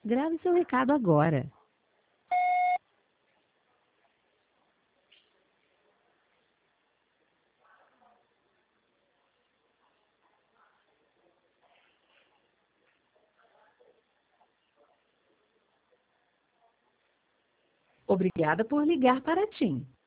Grave seu recado agora. Obrigada por ligar para a TIM.